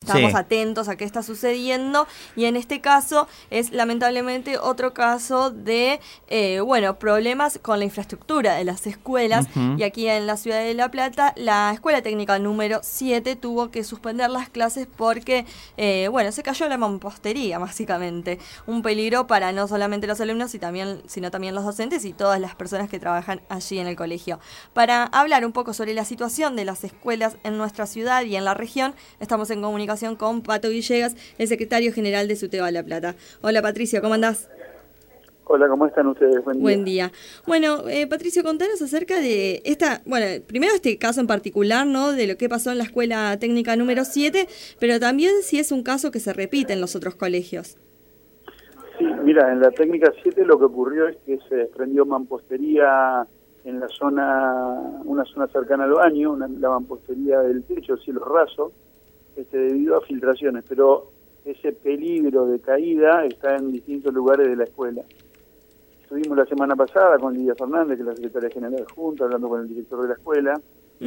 Estábamos Sí. atentos a qué está sucediendo, y en este caso es lamentablemente otro caso de problemas con la infraestructura de las escuelas. Ujú. Y aquí en la ciudad de La Plata, la escuela técnica número 7 tuvo que suspender las clases porque se cayó la mampostería, básicamente. Un peligro para no solamente los alumnos, sino también los docentes y todas las personas que trabajan allí en el colegio. Para hablar un poco sobre la situación de las escuelas en nuestra ciudad y en la región, estamos en comunicación con Pato Villegas, el secretario general de SUTEBA La Plata. Hola Patricio, ¿cómo andás? Hola, ¿cómo están ustedes? Buen día. Buen día. Bueno, Patricio, contanos acerca de primero este caso en particular, ¿no? De lo que pasó en la escuela técnica número 7, pero también si es un caso que se repite en los otros colegios. Sí, mira, en la técnica 7 lo que ocurrió es que se desprendió mampostería en la zona, una zona cercana al baño, la mampostería del techo, cielo raso, debido a filtraciones, pero ese peligro de caída está en distintos lugares de la escuela. Estuvimos la semana pasada con Lidia Fernández, que es la secretaria general adjunta, hablando con el director de la escuela,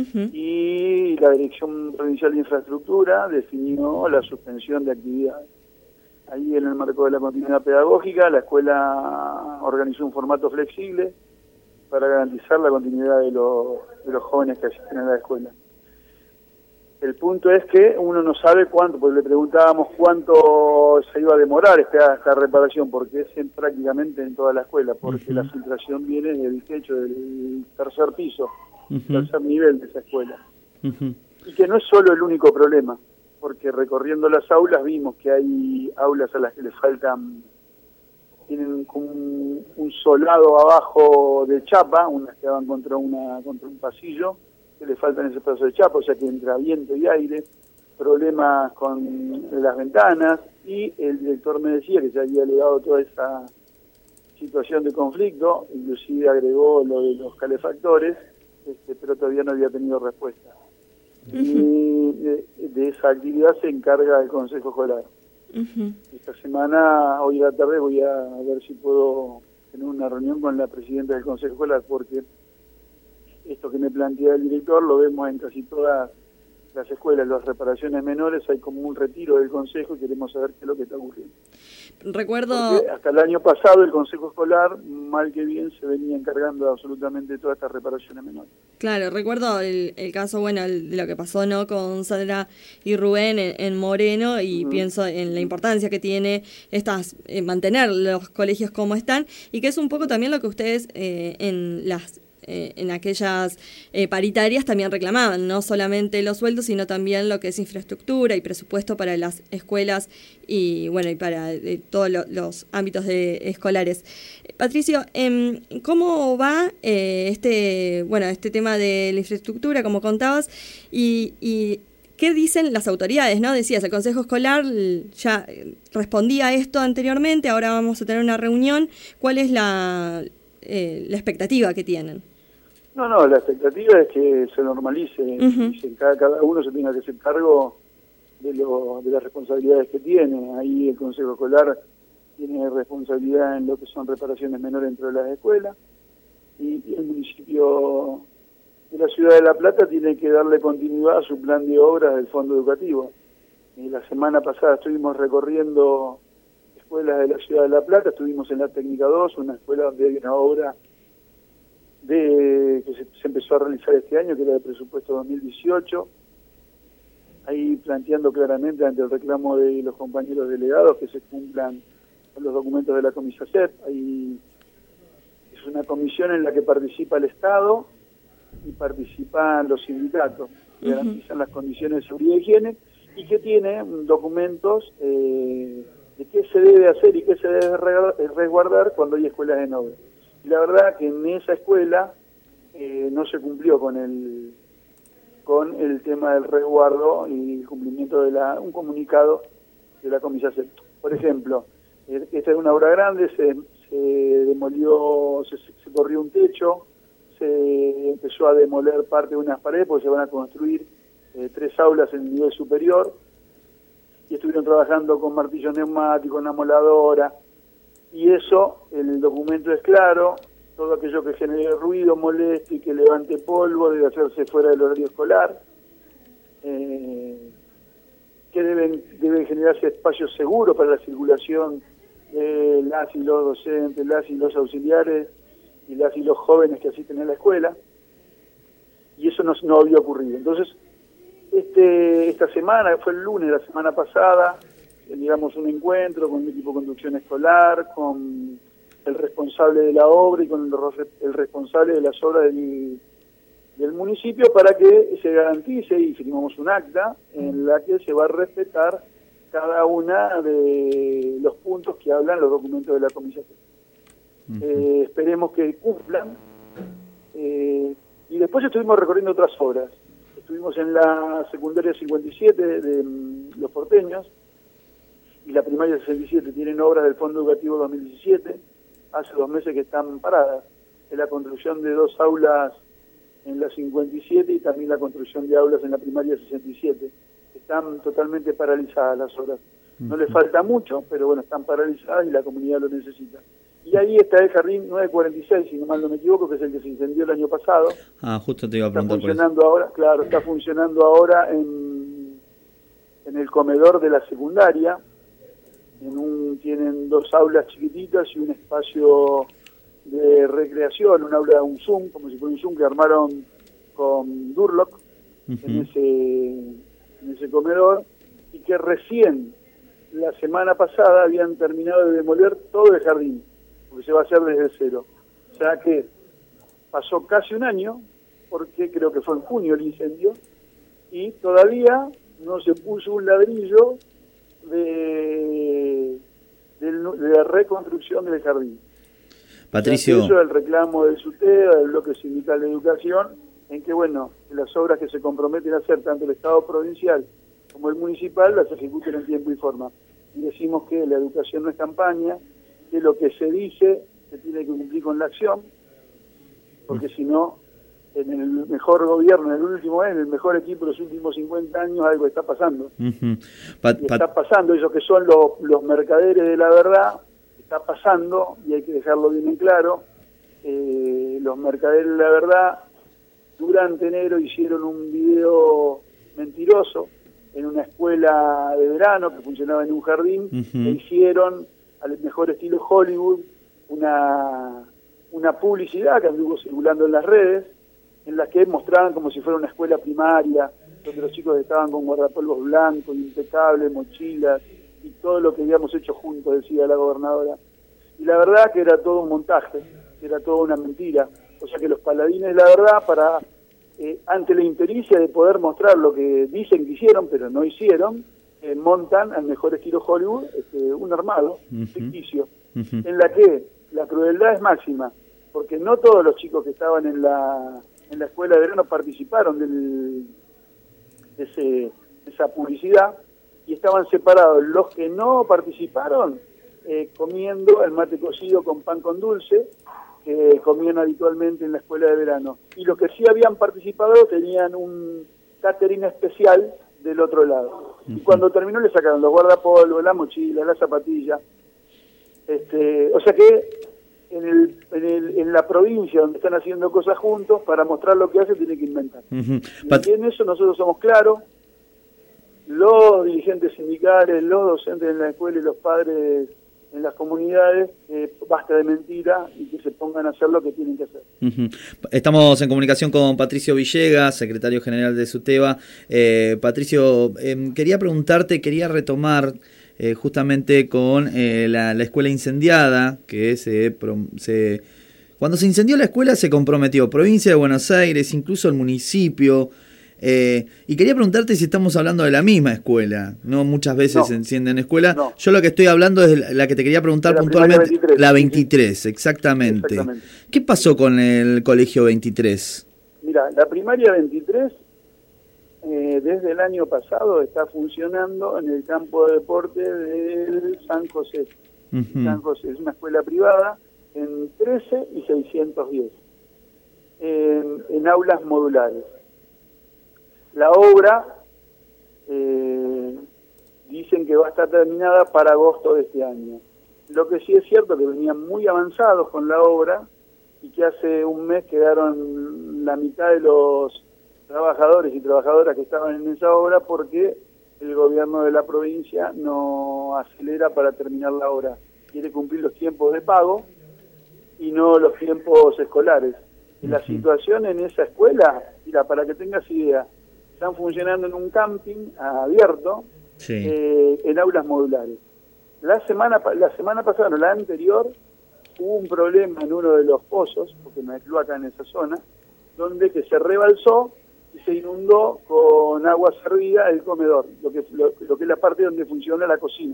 y la Dirección Provincial de Infraestructura definió la suspensión de actividades. Ahí, en el marco de la continuidad pedagógica, la escuela organizó un formato flexible para garantizar la continuidad de los jóvenes que asisten a la escuela. El punto es que uno no sabe cuánto, porque le preguntábamos cuánto se iba a demorar esta reparación, porque es prácticamente en toda la escuela, porque la filtración viene del techo, del tercer piso, tercer nivel de esa escuela. Y que no es solo el único problema, porque recorriendo las aulas vimos que hay aulas a las que les faltan, tienen como un solado abajo de chapa, unas que van contra un pasillo, que le faltan ese pedazo de chapa, o sea que entra viento y aire, problemas con las ventanas, y el director me decía que se había alegado toda esa situación de conflicto, inclusive agregó lo de los calefactores, pero todavía no había tenido respuesta. Y de esa actividad se encarga el Consejo Escolar. Esta semana, hoy a la tarde, voy a ver si puedo tener una reunión con la presidenta del Consejo Escolar, porque esto que me plantea el director lo vemos en casi todas las escuelas, las reparaciones menores, hay como un retiro del Consejo y queremos saber qué es lo que está ocurriendo. Recuerdo... Porque hasta el año pasado el Consejo Escolar, mal que bien, se venía encargando de absolutamente todas estas reparaciones menores. Claro, recuerdo el caso, de lo que pasó, ¿no?, con Sandra y Rubén en Moreno, y pienso en la importancia que tiene mantener los colegios como están, y que es un poco también lo que ustedes en aquellas paritarias también reclamaban, no solamente los sueldos, sino también lo que es infraestructura y presupuesto para las escuelas y para todos los ámbitos escolares. Patricio, ¿cómo va este tema de la infraestructura, como contabas, y qué dicen las autoridades, ¿no? Decías, el Consejo Escolar ya respondía a esto anteriormente, ahora vamos a tener una reunión. ¿Cuál es la expectativa que tienen? No, la expectativa es que se normalice, y cada uno se tenga que hacer cargo de las responsabilidades que tiene. Ahí el Consejo Escolar tiene responsabilidad en lo que son reparaciones menores dentro de las escuelas, y el municipio de la ciudad de La Plata tiene que darle continuidad a su plan de obras del Fondo Educativo. La semana pasada estuvimos recorriendo escuelas de la ciudad de La Plata, estuvimos en la Técnica 2, una escuela donde hay una obra que se empezó a realizar este año, que era de presupuesto 2018, ahí planteando claramente ante el reclamo de los compañeros delegados que se cumplan con los documentos de la Comisacep. Ahí es una comisión en la que participa el Estado y participan los sindicatos, que garantizan las condiciones de seguridad y higiene, y que tiene documentos de qué se debe hacer y qué se debe resguardar cuando hay escuelas en obra. Y la verdad que en esa escuela no se cumplió con el tema del resguardo y el cumplimiento de un comunicado de la Comisacep. Por ejemplo, esta es una obra grande, se demolió, se corrió un techo, se empezó a demoler parte de unas paredes porque se van a construir 3 aulas en el nivel superior, y estuvieron trabajando con martillo neumático, una moladora, y eso, el documento es claro: todo aquello que genere ruido, moleste y que levante polvo debe hacerse fuera del horario escolar. que deben generarse espacios seguros para la circulación de las y los docentes, las y los auxiliares y las y los jóvenes que asisten a la escuela, y eso no había ocurrido. Entonces, esta semana, fue el lunes de la semana pasada, llegamos a un encuentro con un equipo de conducción escolar, con el responsable de la obra y con el responsable de las obras del municipio, para que se garantice, y firmamos un acta en la que se va a respetar cada una de los puntos que hablan los documentos de la comisión. Esperemos que cumplan. Y después estuvimos recorriendo otras obras. Estuvimos en la secundaria 57 de Los Porteños y la primaria 67. Tienen obras del Fondo Educativo 2017. Hace 2 meses que están paradas. Es la construcción de 2 aulas en la 57 y también la construcción de aulas en la primaria 67. Están totalmente paralizadas las obras. No les falta mucho, pero bueno, están paralizadas y la comunidad lo necesita. Y ahí está el jardín 946, si no mal no me equivoco, que es el que se incendió el año pasado. Justo te iba a preguntar. Está funcionando ahora, claro, está funcionando ahora en el comedor de la secundaria. Tienen 2 aulas chiquititas y un espacio de recreación, un aula, un Zoom, como si fuera un Zoom que armaron con Durlock en ese comedor, y que recién la semana pasada habían terminado de demoler todo el jardín, porque se va a hacer desde cero. O sea que pasó casi un año, porque creo que fue en junio el incendio, y todavía no se puso un ladrillo de la reconstrucción del jardín. Patricio. Eso es el reclamo del SUTEBA, del Bloque Sindical de Educación, en que, bueno, las obras que se comprometen a hacer tanto el Estado provincial como el municipal las ejecuten en tiempo y forma. Y decimos que la educación no es campaña, que lo que se dice se tiene que cumplir con la acción, porque si no, en el mejor gobierno, en el último año, en el mejor equipo de los últimos 50 años, algo está pasando. Y está pasando, ellos que son los mercaderes de la verdad, está pasando, y hay que dejarlo bien en claro, los mercaderes de la verdad, durante enero hicieron un video mentiroso en una escuela de verano que funcionaba en un jardín, e hicieron, al mejor estilo Hollywood, una publicidad que anduvo circulando en las redes, en la que mostraban como si fuera una escuela primaria, donde los chicos estaban con guardapolvos blancos, impecables, mochilas, y todo lo que habíamos hecho juntos, decía la gobernadora. Y la verdad que era todo un montaje, era toda una mentira. O sea que los paladines de la verdad, ante la impericia de poder mostrar lo que dicen que hicieron, pero no hicieron, montan al mejor estilo Hollywood un armado ficticio, en la que la crueldad es máxima, porque no todos los chicos que estaban en la escuela de verano participaron de esa publicidad, y estaban separados los que no participaron comiendo el mate cocido con pan con dulce, que comían habitualmente en la escuela de verano. Y los que sí habían participado tenían un catering especial del otro lado. Y cuando terminó le sacaron los guardapolvos, la mochila, la zapatilla. O sea que en la provincia donde están haciendo cosas juntos, para mostrar lo que hacen tienen que inventar. Y en eso nosotros somos claros, los dirigentes sindicales, los docentes en la escuela y los padres en las comunidades, basta de mentira y que se pongan a hacer lo que tienen que hacer. Estamos en comunicación con Patricio Villegas, secretario general de SUTEBA. Patricio, quería retomar justamente con la escuela incendiada, que cuando se incendió la escuela se comprometió Provincia de Buenos Aires, incluso el municipio. Y quería preguntarte si estamos hablando de la misma escuela. No muchas veces se encienden escuela. No. Yo lo que estoy hablando es la que te quería preguntar puntualmente. 23, la 23, exactamente. ¿Qué pasó con el colegio 23? Mira, la primaria 23 desde el año pasado está funcionando en el campo de deporte del San José. San José es una escuela privada en 13 y 610, en aulas modulares. La obra dicen que va a estar terminada para agosto de este año. Lo que sí es cierto que venían muy avanzados con la obra y que hace un mes quedaron la mitad de los trabajadores y trabajadoras que estaban en esa obra porque el gobierno de la provincia no acelera para terminar la obra. Quiere cumplir los tiempos de pago y no los tiempos escolares. Y la situación en esa escuela, mira, para que tengas idea, están funcionando en un camping abierto, sí, en aulas modulares. La semana pasada, no, la anterior, hubo un problema en uno de los pozos, porque no hay cloaca en esa zona, donde que se rebalsó y se inundó con agua servida el comedor, lo que es la parte donde funciona la cocina.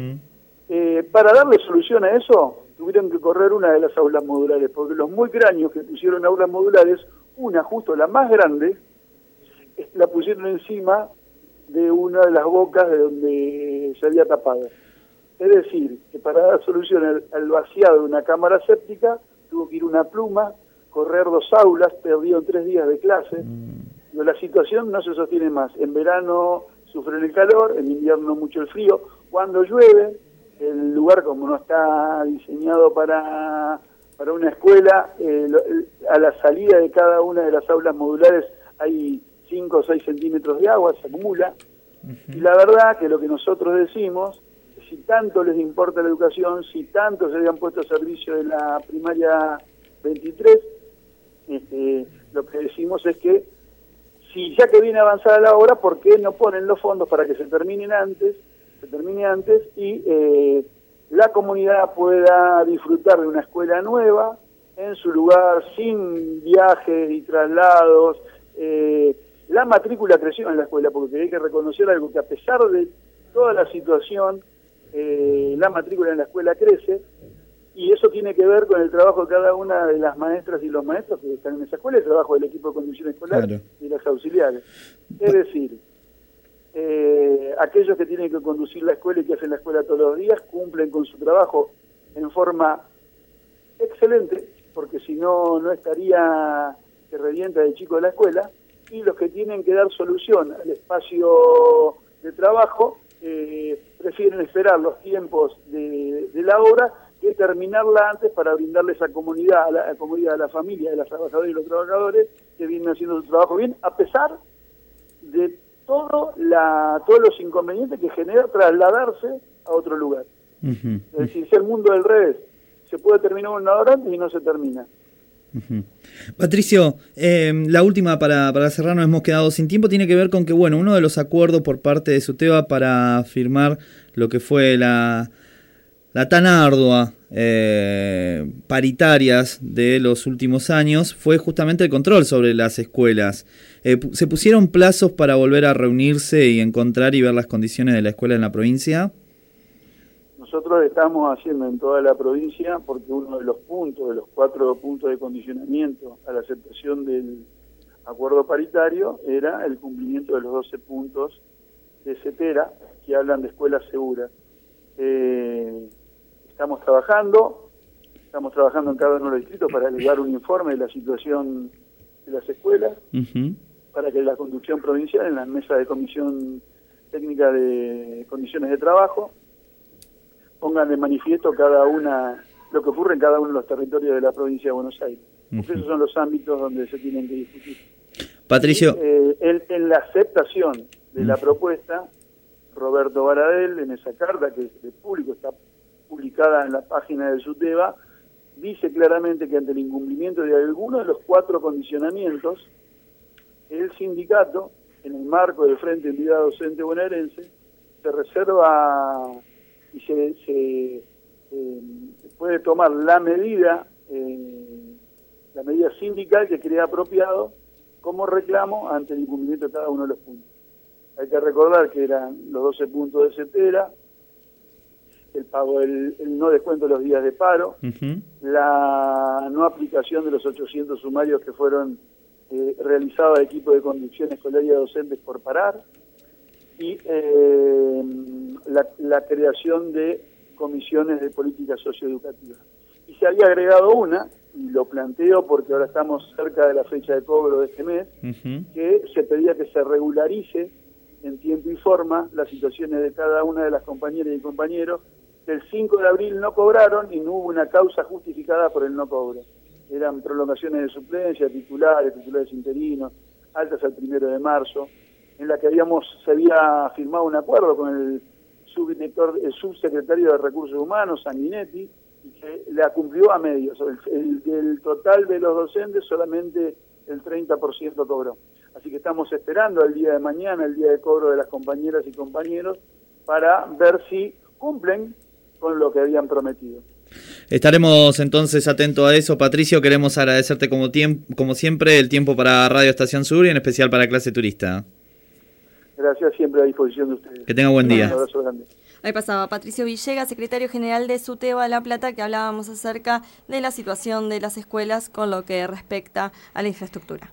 Para darle solución a eso, tuvieron que correr una de las aulas modulares, porque los muy cráneos que pusieron aulas modulares, una, justo la más grande, la pusieron encima de una de las bocas de donde se había tapado. Es decir, que para dar solución al vaciado de una cámara séptica, tuvo que ir una pluma, correr 2 aulas, perdieron 3 días de clase. Pero la situación no se sostiene más. En verano sufren el calor, en invierno mucho el frío. Cuando llueve, el lugar, como no está diseñado para una escuela, a la salida de cada una de las aulas modulares hay 5 o 6 centímetros de agua, se acumula. Y la verdad que lo que nosotros decimos, si tanto les importa la educación, si tanto se habían puesto a servicio de la primaria 23, lo que decimos es que si ya que viene avanzada la obra, ¿por qué no ponen los fondos para que se termine antes y la comunidad pueda disfrutar de una escuela nueva en su lugar, sin viajes y traslados? La matrícula creció en la escuela, porque hay que reconocer algo, que a pesar de toda la situación, la matrícula en la escuela crece, y eso tiene que ver con el trabajo de cada una de las maestras y los maestros que están en esa escuela, el trabajo del equipo de conducción escolar, claro, y las auxiliares. Es decir, aquellos que tienen que conducir la escuela y que hacen la escuela todos los días cumplen con su trabajo en forma excelente, porque si no, no estaría que revienta el chico de la escuela, y los que tienen que dar solución al espacio de trabajo prefieren esperar los tiempos de la obra que terminarla antes para brindarle esa comodidad a la familia de las trabajadoras y los trabajadores que vienen haciendo su trabajo bien, a pesar de todos los inconvenientes que genera trasladarse a otro lugar. Es decir, si el mundo del revés se puede terminar una hora antes y no se termina. Patricio, la última para cerrar, nos hemos quedado sin tiempo, tiene que ver con que, bueno, uno de los acuerdos por parte de SUTEBA para firmar lo que fue la tan ardua paritarias de los últimos años fue justamente el control sobre las escuelas. ¿Se pusieron plazos para volver a reunirse y encontrar y ver las condiciones de la escuela en la provincia? Nosotros estamos haciendo en toda la provincia, porque uno de los 4 puntos de condicionamiento a la aceptación del acuerdo paritario era el cumplimiento de los 12 puntos de CETERA, que hablan de escuelas seguras. Estamos trabajando en cada uno de los distritos para elevar un informe de la situación de las escuelas, para que la conducción provincial, en la mesa de comisión técnica de condiciones de trabajo, pongan de manifiesto lo que ocurre en cada uno de los territorios de la provincia de Buenos Aires. Porque esos son los ámbitos donde se tienen que discutir. Patricio. En la aceptación de la propuesta, Roberto Baradel, en esa carta que es de público, está publicada en la página del SUTEBA, dice claramente que ante el incumplimiento de alguno de los 4 condicionamientos, el sindicato, en el marco del Frente Entidad Docente Bonaerense, se reserva y se puede tomar la medida sindical que crea apropiado como reclamo ante el incumplimiento de cada uno de los puntos. Hay que recordar que eran los 12 puntos de CETERA, el pago, el no descuento de los días de paro, la no aplicación de los 800 sumarios que fueron realizados al equipo de conducción escolar y a docentes por parar, y la creación de comisiones de política socioeducativa. Y se había agregado una, y lo planteo porque ahora estamos cerca de la fecha de cobro de este mes, que se pedía que se regularice en tiempo y forma las situaciones de cada una de las compañeras y compañeros que el 5 de abril no cobraron y no hubo una causa justificada por el no cobro. Eran prolongaciones de suplencia, titulares interinos, altas al 1 de marzo. en la que se había firmado un acuerdo con el subsecretario de Recursos Humanos, Sanguinetti, y que la cumplió a medios. El total de los docentes solamente el 30% cobró. Así que estamos esperando el día de mañana, el día de cobro de las compañeras y compañeros, para ver si cumplen con lo que habían prometido. Estaremos entonces atentos a eso. Patricio, queremos agradecerte como siempre el tiempo para Radio Estación Sur y en especial para Clase Turista. Gracias, siempre a disposición de ustedes. Que tenga buen día. Un abrazo grande. Ahí pasaba Patricio Villegas, secretario general de SUTEBA La Plata, que hablábamos acerca de la situación de las escuelas con lo que respecta a la infraestructura.